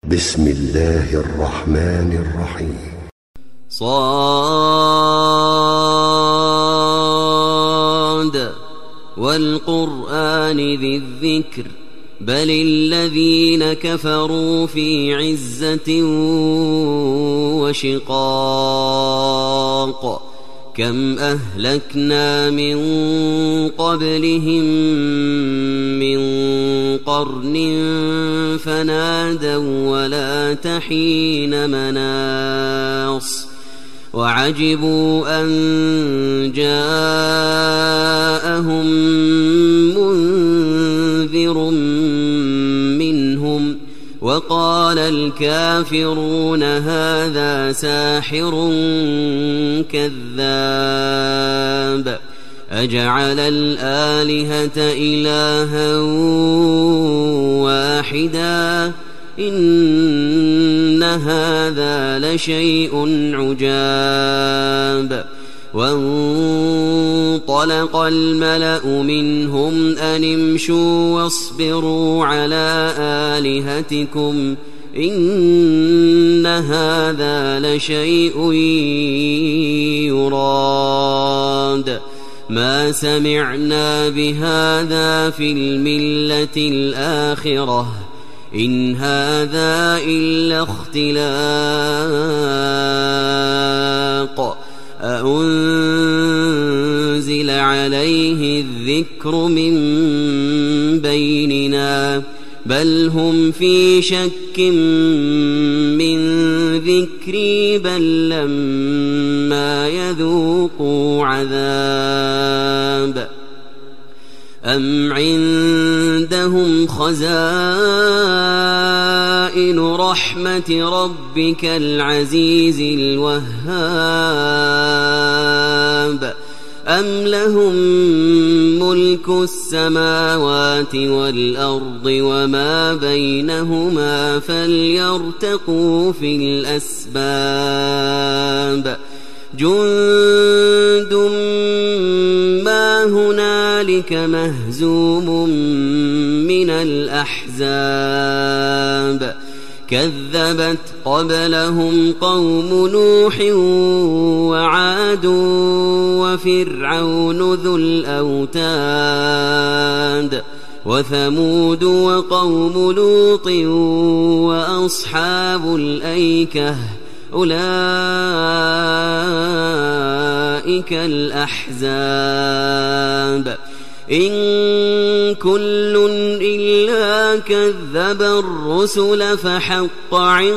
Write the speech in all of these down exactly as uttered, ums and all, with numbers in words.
بسم الله الرحمن الرحيم. صاد والقرآن ذي الذكر بل الذين كفروا في عزة وشقاق كم أهلكنا من قبلهم من قرن فنادوا ولا تحين مناص وعجبوا أن جاءهم منذر منهم وقال الكافرون هذا ساحر كذاب أجعل الآلهة إلها واحدا إن هذا لشيء عجاب وانطلق الملأ منهم أن امشوا واصبروا على آلهتكم إن هذا لشيء يراد ما سمعنا بهذا في الملة الآخرة إن هذا إلا اختلاق أأنزل عليه الذكر من بيننا بل هم في شك من ذكري بل لما يذوقوا عذاب أم عندهم خزائن رحمة ربك العزيز الوهاب أم لهم ملك السماوات والأرض وما بينهما فليرتقوا في الأسباب جند ما هنالك مهزوم من الأحزاب كذبت قبلهم قوم نوح وعاد وفرعون ذو الأوتاد وثمود وقوم لوط وأصحاب الأيكة أولئك الأحزاب إن كل إلا كذب الرسل فحق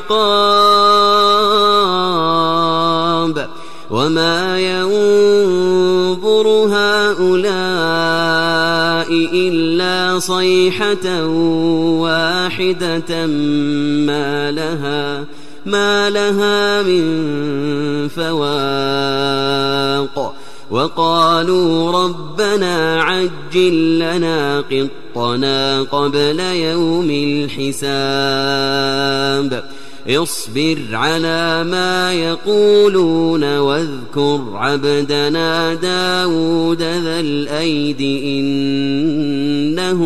عقاب وما ينظر هؤلاء إلا صيحة واحدة ما لها ما لها من فواق وقالوا ربنا عجل لنا قطنا قبل يوم الحساب اصبر على ما يقولون واذكر عبدنا داود ذا الأيد إنه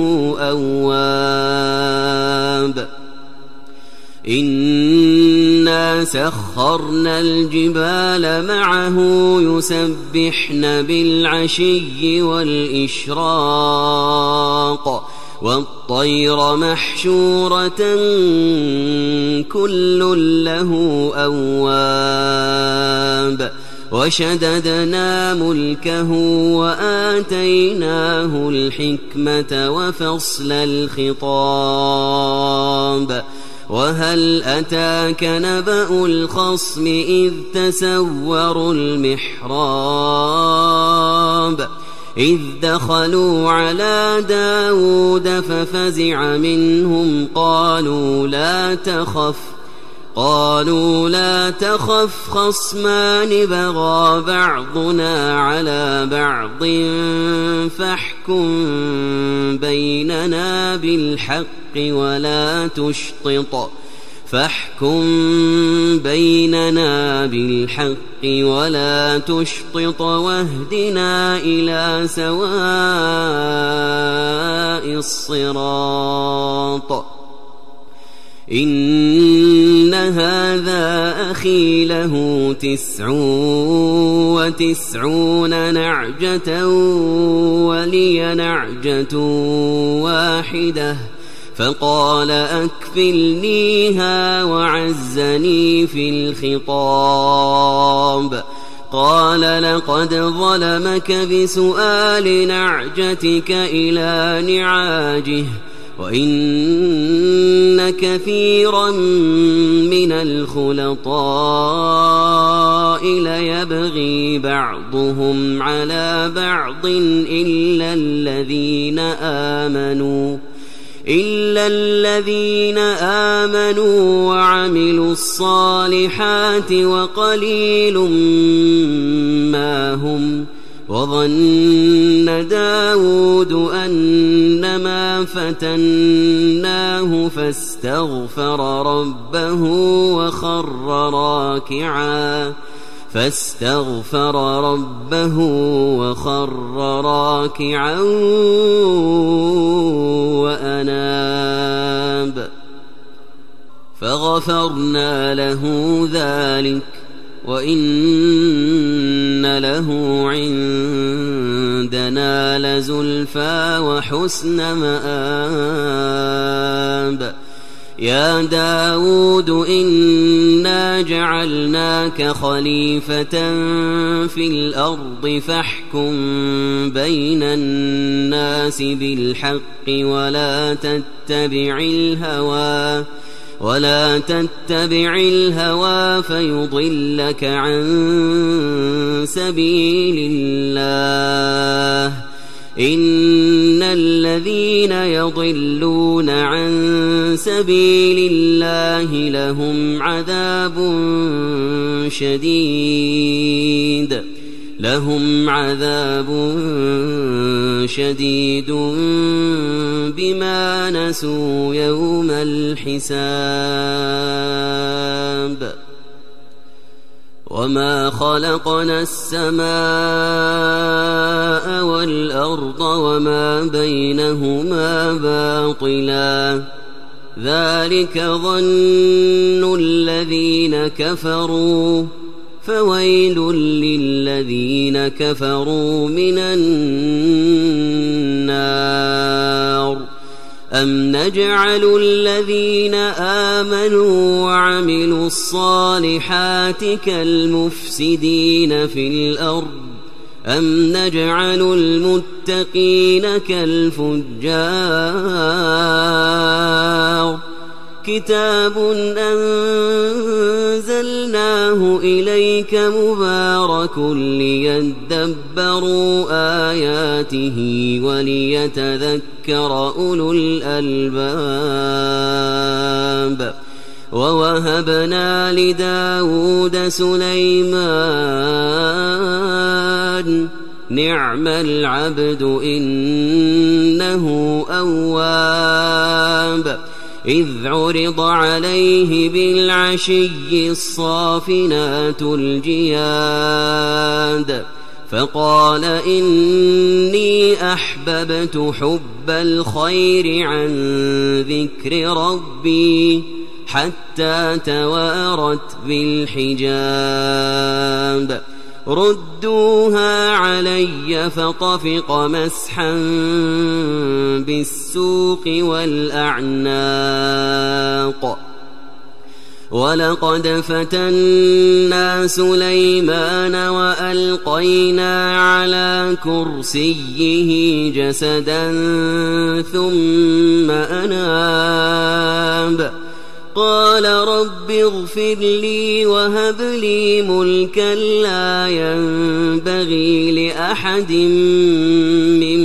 أواب إنا سخرنا الجبال معه يسبحن بالعشي والإشراق والطير محشورة كل له أواب وشددنا ملكه وآتيناه الحكمة وفصل الخطاب وهل أتاك نبأ الخصم إذ تسوروا المحراب إذ دخلوا على داود ففزع منهم قالوا لا تخف قالوا لا تخف خصمان بغى بعضنا على بعض فاحكم بيننا بالحق ولا تشطط فاحكم بيننا بالحق ولا تشطط واهدنا إلى سواء الصراط إن هذا أخي له تسع وتسعون نعجة ولي نعجة واحدة فقال أكفلنيها وعزني في الخطاب قال لقد ظلمك بسؤال نعجتك إلى نعاجه وإن كثيرا من الخلطاء ليبغي بعضهم على بعض إلا الذين آمنوا إلا الذين آمنوا وعملوا الصالحات وقليل ما هم وظن داود أنما فتناه فاستغفر ربه وخر راكعا فاستغفر ربه وخر راكعا وأناب فغفرنا له ذلك وإن له عندنا لزلفى وحسن مآب يا داود إنا جعلناك خليفة في الأرض فاحكم بين الناس بالحق ولا تتبع الهوى ولا تتبع الهوى فيضلك عن سبيل الله إن الذين يضلون عن سبيل الله لهم عذاب شديد لهم عذاب شديد بما نسوا يوم الحساب وما خلقنا السماء والأرض وما بينهما باطلا ذلك ظن الذين كفروا فويل للذين كفروا من النار أم نجعل الذين آمنوا وعملوا الصالحات كالمفسدين في الأرض أم نجعل المتقين كالفجار كتاب أنزلناه إليك مبارك ليدبروا آياته وليتذكر أولو الألباب ووهبنا لداود سليمان نعم العبد إنه أواب إذ عرض عليه بالعشي الصافنات الجياد فقال إني أحببت حب الخير عن ذكر ربي حتى توارت بالحجاب ردوها علي فطفق مسحا بالسوق والأعناق ولقد فتنا سليمان وألقينا على كرسيه جسدا ثم أناب قال رب اغفر لي وهب لي ملكا لا ينبغي لأحد من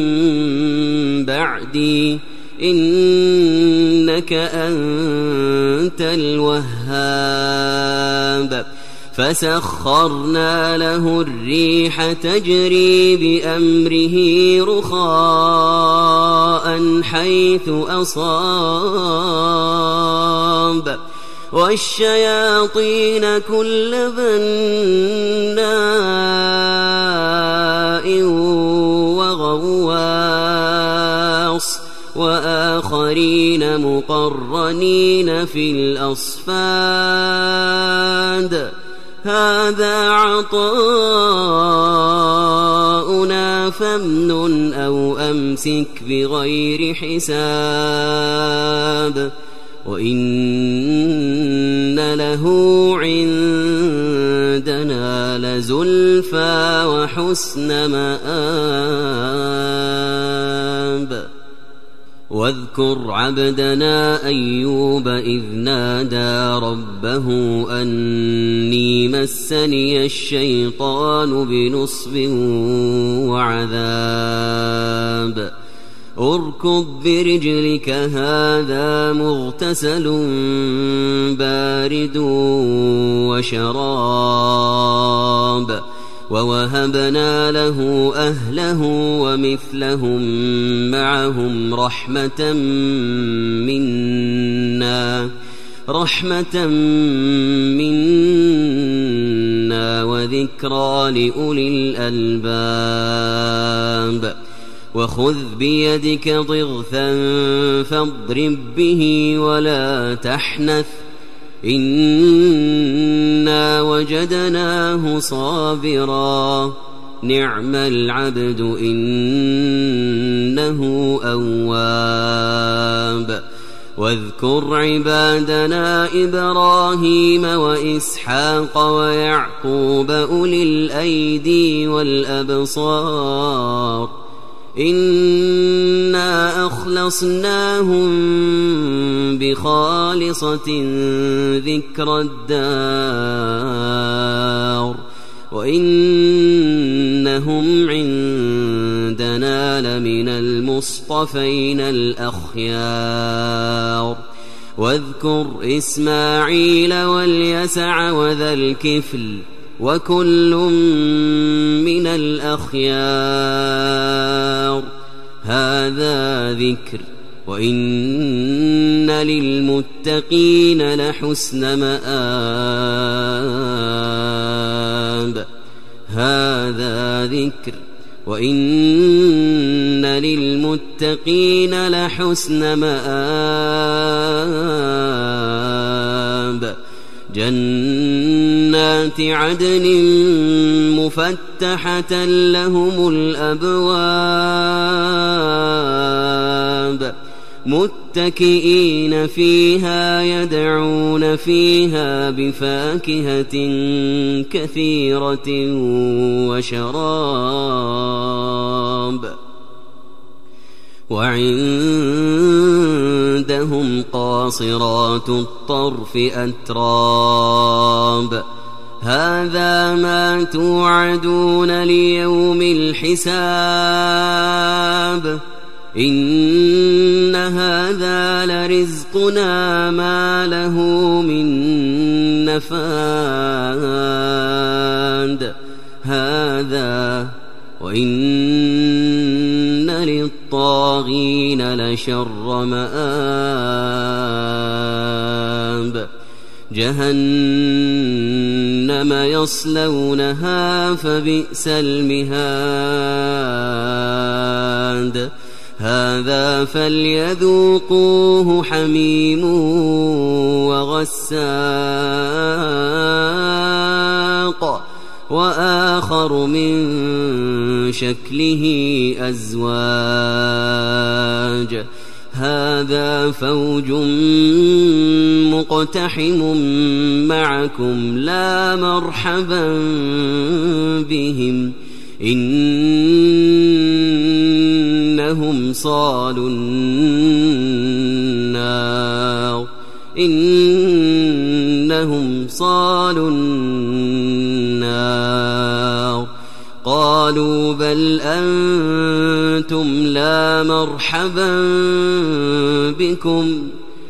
بعدي إنك أنت الوهاب فسخرنا له الريح تجري بأمره رخاء حيث أصاب والشياطين كل بناء وغواص وآخرين مقرنين في الأصفاد هذا عطاؤنا فامنن أو أمسك بغير حساب وإن له عندنا لزلفى وحسن مآب واذكر عبدنا أيوب إذ نادى ربه أني مسني الشيطان بنصب وعذاب اركض برجلك هذا مغتسل بارد وشراب ووهبنا له أهله ومثلهم معهم رحمة منا رحمة منا وذكرى لأولي الألباب وخذ بيدك ضغثا فاضرب به ولا تحنث إنا وجدناه صابرا نعم العبد إنه أواب واذكر عبادنا إبراهيم وإسحاق ويعقوب أولي الأيدي والأبصار إنا أخلصناهم بخالصة ذكر الدار وإنهم عندنا لمن المصطفين الأخيار واذكر إسماعيل واليسع وذا الكفل وكل من الأخيار هذا ذكر وإن للمتقين لحسن مآب هذا ذكر وإن للمتقين لحسن مآب جنات عدن مفتحة لهم الأبواب متكئين فيها يدعون فيها بفاكهة كثيرة وشراب وعندهم قاصرات الطرف أتراب هذا ما توعدون ليوم الحساب إن هذا لرزقنا ما له من نفاد هذا وإن للطاغين لشر مآب جهنم يصلونها فبئس المهاد هذا فليذوقوه حميم وغساق وآخر من شكله أزواج هذا فوج مقتحم معكم لا مرحبا بهم إنهم صالوا النار إنهم صالوا النار قالوا بل أنتم لا مرحبا بكم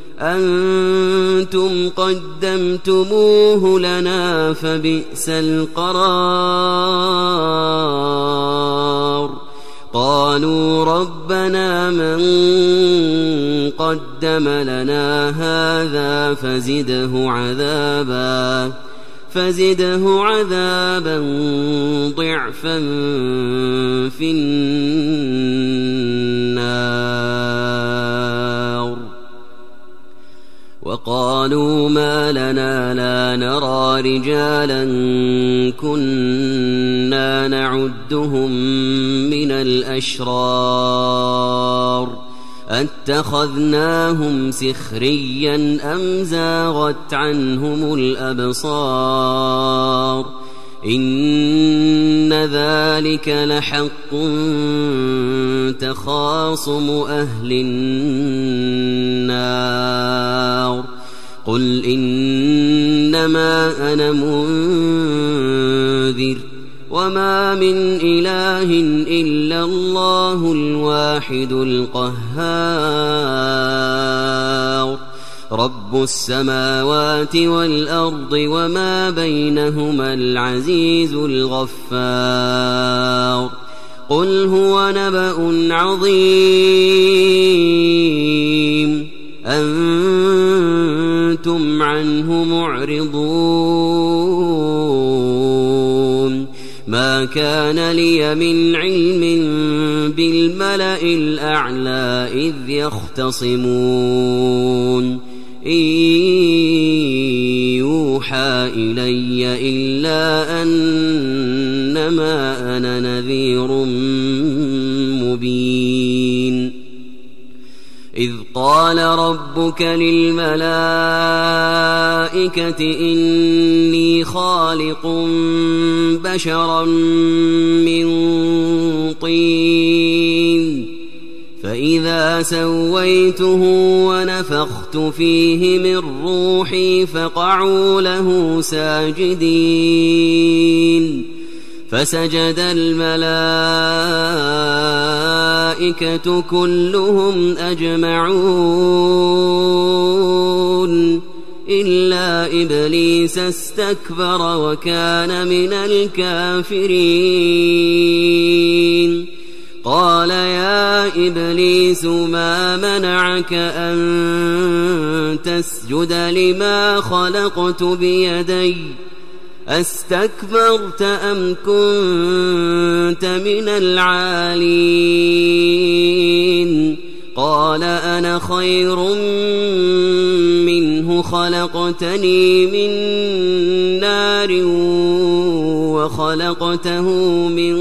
أنتم قدمتموه لنا فبئس القرار قالوا ربنا من قدم لنا هذا فزده عذابا فزده عذابا ضعفا في النار. وقالوا ما لنا لا نرى رجالا كنا نعدهم من الأشرار أتخذناهم سخريا أم زاغت عنهم الأبصار إن ذلك لحق تخاصم أهل النار. قل إنما أنا منذر وما من إله إلا الله الواحد القهار رب السماوات والأرض وما بينهما العزيز الغفار. قل هو نبأ عظيم أنتم عنه معرضون. ما كان لي من علم بالملأ الأعلى إذ يختصمون إن يوحى إلي إلا أنما أنا نذير مبين. إذ قال ربك للملائكة إني خالق بشرا من طين فإذا سويته ونفخت فيه من روحي فقعوا له ساجدين فسجد الملائكة كلهم أجمعون إلا إبليس استكبر وكان من الكافرين. قال يا إبليس ما منعك أن تسجد لما خلقت بيدي أستكبرت أم كنت من العالين؟ قال أنا خير منه خلقتني من نار وخلقته من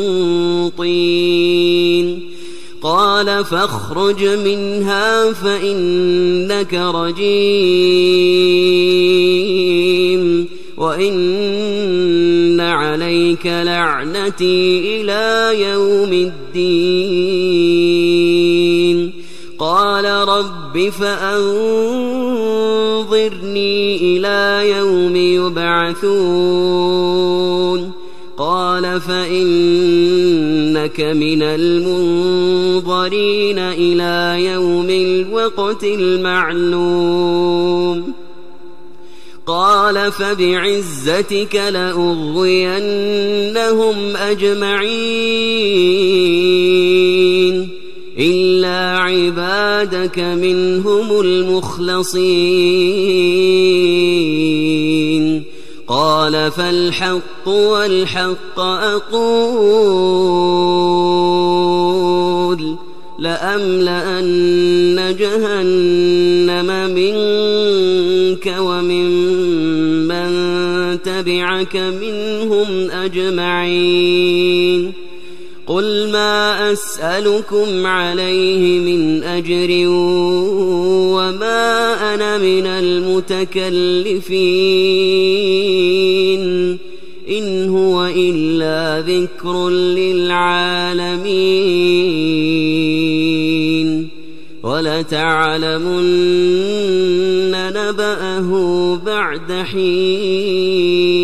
طين. قال فاخرج منها فإنك رجيم وإن عليك لعنتي إلى يوم الدين. قال رب فأنظرني إلى يوم يبعثون. قال فإنك من المنظرين إلى يوم الوقت المعلوم. قال فبعزتك لأغوينهم أجمعين إلا عبادك منهم المخلصين. قال فالحق والحق أقول لأملأن جهنم منك ومن من تبعك منهم أجمعين. قل ما أسألكم عليه من أجر وما أنا من المتكلفين إن هو إلا ذكر للعالمين. ولتعلمن نبأه بعد حين.